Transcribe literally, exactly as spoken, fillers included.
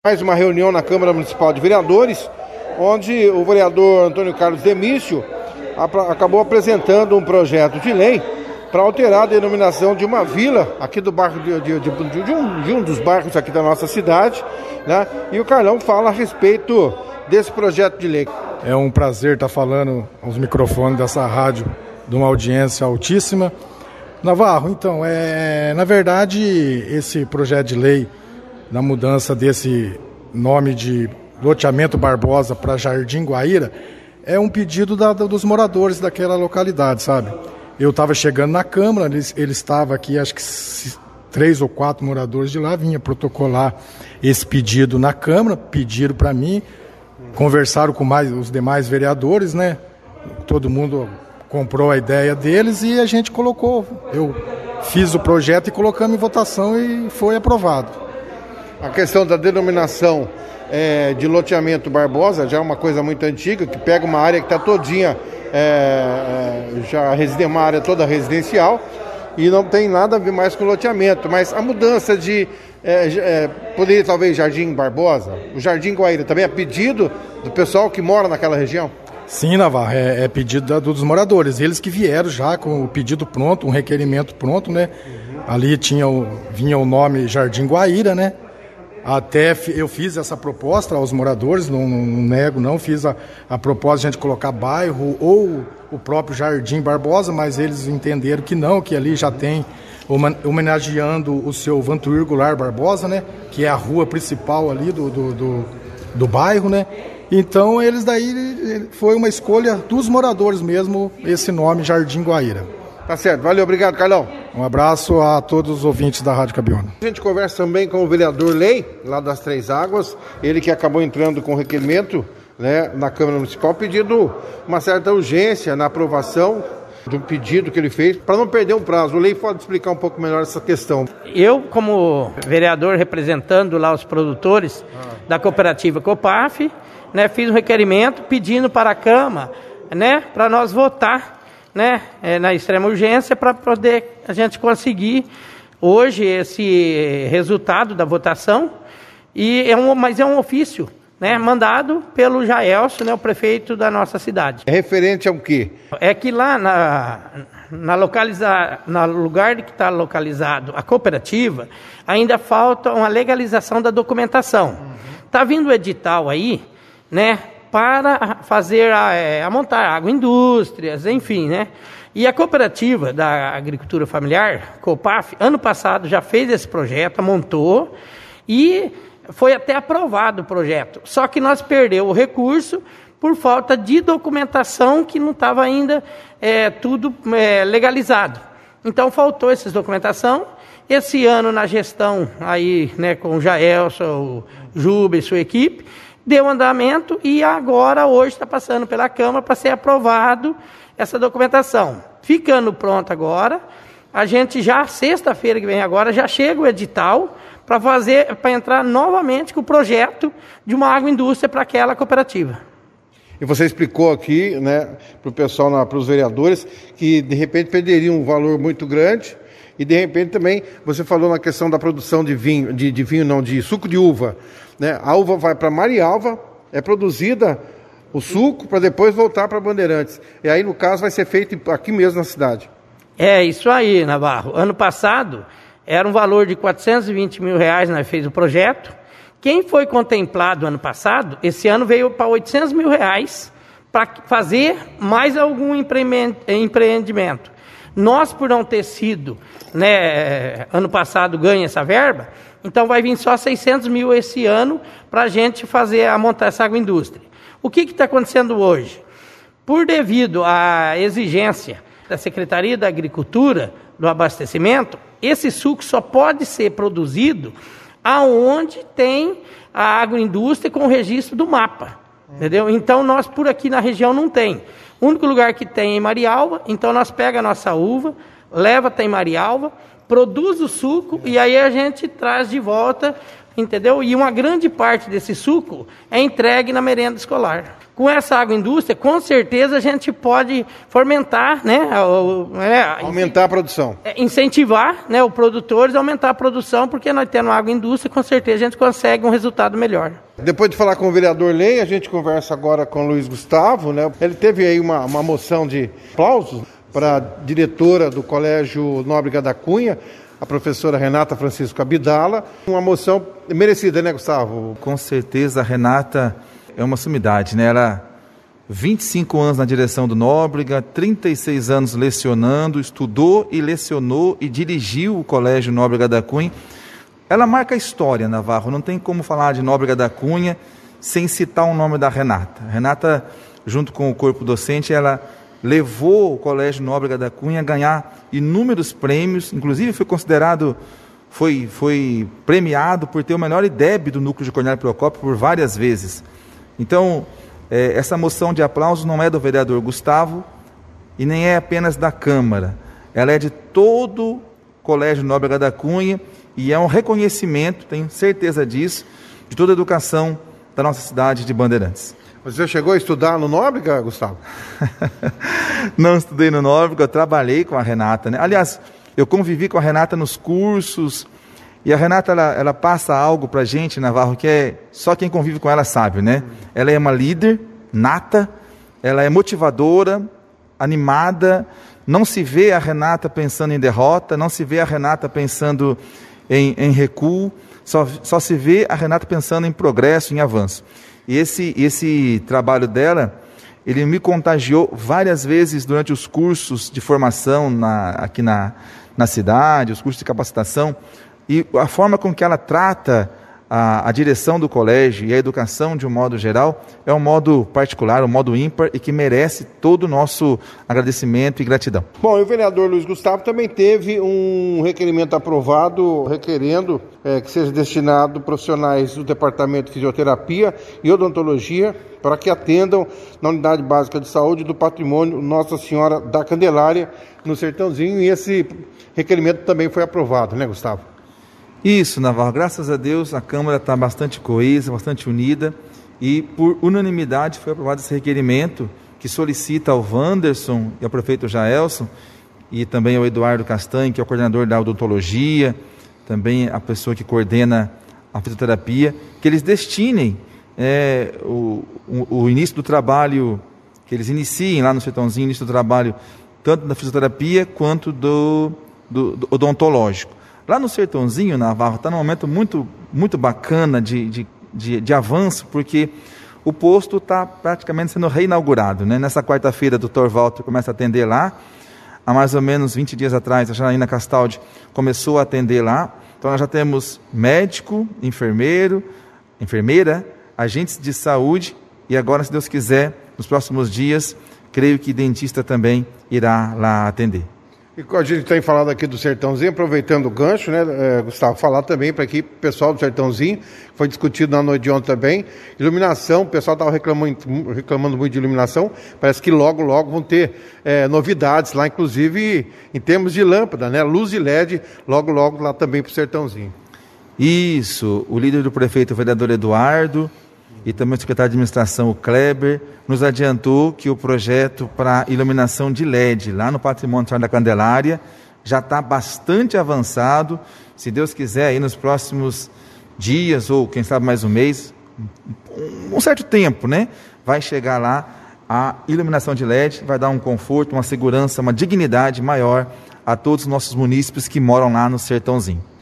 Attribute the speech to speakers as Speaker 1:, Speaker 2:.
Speaker 1: Mais uma reunião na Câmara Municipal de Vereadores, onde o vereador Antônio Carlos Demício acabou apresentando um projeto de lei para alterar a denominação de uma vila aqui do bairro de, de, de, de, um, de um dos bairros aqui da nossa cidade, né? E o Carlão fala a respeito desse projeto de lei.
Speaker 2: É um prazer estar falando aos microfones dessa rádio de uma audiência altíssima. Navarro, então, é, na verdade, esse projeto de lei da mudança desse nome de loteamento Barbosa para Jardim Guaíra é um pedido da, dos moradores daquela localidade, sabe? Eu estava chegando na Câmara, ele, ele estava aqui, acho que três ou quatro moradores de lá, vinha protocolar esse pedido na Câmara, pediram para mim, conversaram com mais, os demais vereadores, né? Todo mundo comprou a ideia deles e a gente colocou. Eu fiz o projeto e colocamos em votação e foi aprovado.
Speaker 1: A questão da denominação é, de loteamento Barbosa já é uma coisa muito antiga, que pega uma área que está todinha, é, já uma área toda residencial, e não tem nada a ver mais com loteamento. Mas a mudança de, é, é, poderia talvez Jardim Barbosa, o Jardim Guaíra, também é pedido do pessoal que mora naquela região?
Speaker 2: Sim, Navarro, é, é pedido da, dos moradores, eles que vieram já com o pedido pronto, um requerimento pronto, né? Uhum. Ali tinha o, vinha o nome Jardim Guaíra, né? Até eu fiz essa proposta aos moradores, não, não, não nego, não fiz a, a proposta de a gente colocar bairro ou o próprio Jardim Barbosa, mas eles entenderam que não, que ali já tem, homenageando o seu Vantuir Goulart Barbosa, né? Que é a rua principal ali do, do, do, do bairro, né? Então eles daí, foi uma escolha dos moradores mesmo, esse nome Jardim Guaíra.
Speaker 1: Tá certo, valeu, obrigado, Carlão.
Speaker 2: Um abraço a todos os ouvintes da Rádio Cabiona.
Speaker 1: A gente conversa também com o vereador Lei, lá das Três Águas, ele que acabou entrando com requerimento, né, na Câmara Municipal, pedindo uma certa urgência na aprovação de um pedido que ele fez, para não perder um prazo. O Lei pode explicar um pouco melhor essa questão.
Speaker 3: Eu, como vereador representando lá os produtores ah. da cooperativa Copaf, né, fiz um requerimento pedindo para a Câmara, né, para nós votar, né, é, na extrema urgência, para poder a gente conseguir hoje esse resultado da votação, e é um, mas é um ofício, né, mandado pelo Jaelso, né, o prefeito da nossa cidade.
Speaker 1: É referente ao quê?
Speaker 3: É que lá na, na localiza, no lugar que está localizado a cooperativa, ainda falta uma legalização da documentação. Está uhum. vindo o edital aí, né, para fazer a, é, a montar agroindústrias, enfim, né? E a cooperativa da agricultura familiar, Copaf, ano passado já fez esse projeto, montou e foi até aprovado o projeto. Só que nós perdemos o recurso por falta de documentação que não estava ainda é, tudo é, legalizado. Então faltou essa documentação. Esse ano na gestão aí, né, com o Jaelson, o Juba e sua equipe, deu andamento e agora, hoje, está passando pela Câmara para ser aprovado essa documentação. Ficando pronto agora, a gente já, sexta-feira que vem agora, já chega o edital para fazer, para entrar novamente com o projeto de uma agroindústria para aquela cooperativa.
Speaker 1: E você explicou aqui, né, para o pessoal, para os vereadores, que de repente perderia um valor muito grande. E de repente também, você falou na questão da produção de vinho, de, de vinho não, de suco de uva, né? A uva vai para Marialva, é produzida o suco para depois voltar para Bandeirantes. E aí, no caso, vai ser feito aqui mesmo na cidade.
Speaker 3: É isso aí, Navarro. Ano passado, era um valor de quatrocentos e vinte mil reais, nós fez o projeto. Quem foi contemplado ano passado, esse ano veio para oitocentos mil reais para fazer mais algum empreendimento. Nós, por não ter sido, né, ano passado, ganho essa verba, então vai vir só seiscentos mil esse ano para a gente fazer, a montar essa agroindústria. O que está acontecendo hoje? Por devido à exigência da Secretaria da Agricultura, do abastecimento, esse suco só pode ser produzido aonde tem a agroindústria com o registro do mapa. Entendeu? Então, nós por aqui na região não tem. O único lugar que tem é em Marialva, então nós pega a nossa uva, leva até em Marialva, produz o suco e aí a gente traz de volta, entendeu? E uma grande parte desse suco é entregue na merenda escolar. Com essa agroindústria, com certeza a gente pode fomentar, né, é,
Speaker 1: aumentar a produção.
Speaker 3: É, incentivar, né, os produtores a aumentar a produção, porque nós tendo agroindústria, com certeza a gente consegue um resultado melhor.
Speaker 1: Depois de falar com o vereador Lei, a gente conversa agora com o Luiz Gustavo, né? Ele teve aí uma, uma moção de aplausos para a diretora do Colégio Nóbrega da Cunha, a professora Renata Francisco Abdala. Uma moção merecida, né, Gustavo?
Speaker 4: Com certeza, a Renata é uma sumidade, né? Ela, vinte e cinco anos na direção do Nóbrega, trinta e seis anos lecionando, estudou e lecionou e dirigiu o Colégio Nóbrega da Cunha. Ela marca a história, Navarro, não tem como falar de Nóbrega da Cunha sem citar o nome da Renata. A Renata, junto com o corpo docente, ela levou o Colégio Nóbrega da Cunha a ganhar inúmeros prêmios, inclusive foi considerado, foi, foi premiado por ter o melhor I D E B do núcleo de Cornélio Procópio por várias vezes. Então, é, essa moção de aplauso não é do vereador Gustavo e nem é apenas da Câmara. Ela é de todo o Colégio Nóbrega da Cunha e é um reconhecimento, tenho certeza disso, de toda a educação da nossa cidade de Bandeirantes.
Speaker 1: Você chegou a estudar no Nóbrega, Gustavo?
Speaker 4: Não estudei no Nóbrega, eu trabalhei com a Renata, né? Aliás, eu convivi com a Renata nos cursos. E a Renata, ela, ela passa algo para a gente, Navarro, que é só quem convive com ela sabe, né? Ela é uma líder nata, ela é motivadora, animada, não se vê a Renata pensando em derrota, não se vê a Renata pensando em, em recuo, só, só se vê a Renata pensando em progresso, em avanço. E esse, esse trabalho dela, ele me contagiou várias vezes durante os cursos de formação na, aqui na, na cidade, os cursos de capacitação. E a forma com que ela trata a, a direção do colégio e a educação de um modo geral é um modo particular, um modo ímpar e que merece todo o nosso agradecimento e gratidão.
Speaker 1: Bom, e o vereador Luiz Gustavo também teve um requerimento aprovado requerendo é, que seja destinado profissionais do Departamento de Fisioterapia e Odontologia para que atendam na Unidade Básica de Saúde do Patrimônio Nossa Senhora da Candelária, no Sertãozinho, e esse requerimento também foi aprovado, né, Gustavo?
Speaker 4: Isso, Navarro, graças a Deus a Câmara está bastante coesa, bastante unida e por unanimidade foi aprovado esse requerimento que solicita ao Wanderson e ao prefeito Jaelson e também ao Eduardo Castanho, que é o coordenador da odontologia, também a pessoa que coordena a fisioterapia, que eles destinem é, o, o, o início do trabalho, que eles iniciem lá no Sertãozinho, início do trabalho tanto da fisioterapia quanto do, do, do odontológico. Lá no Sertãozinho, Navarro, está num momento muito, muito bacana de, de, de, de avanço, porque o posto está praticamente sendo reinaugurado, né? Nessa quarta-feira, o doutor Walter começa a atender lá. Há mais ou menos vinte dias atrás, a Janaína Castaldi começou a atender lá. Então, nós já temos médico, enfermeiro, enfermeira, agentes de saúde e agora, se Deus quiser, nos próximos dias, creio que dentista também irá lá atender.
Speaker 1: E a gente tem falado aqui do Sertãozinho, aproveitando o gancho, né, é, Gustavo, falar também para aqui, pessoal do Sertãozinho, foi discutido na noite de ontem também, iluminação, o pessoal estava reclamando, reclamando muito de iluminação, parece que logo, logo vão ter é, novidades lá, inclusive em termos de lâmpada, né, luz e L E D, logo, logo lá também para o Sertãozinho.
Speaker 4: Isso, o líder do prefeito, o vereador Eduardo, e também o secretário de administração, o Kleber, nos adiantou que o projeto para iluminação de L E D lá no Patrimônio da Candelária já está bastante avançado. Se Deus quiser, aí nos próximos dias, ou quem sabe mais um mês, um certo tempo, né? Vai chegar lá a iluminação de L E D, vai dar um conforto, uma segurança, uma dignidade maior a todos os nossos munícipes que moram lá no Sertãozinho.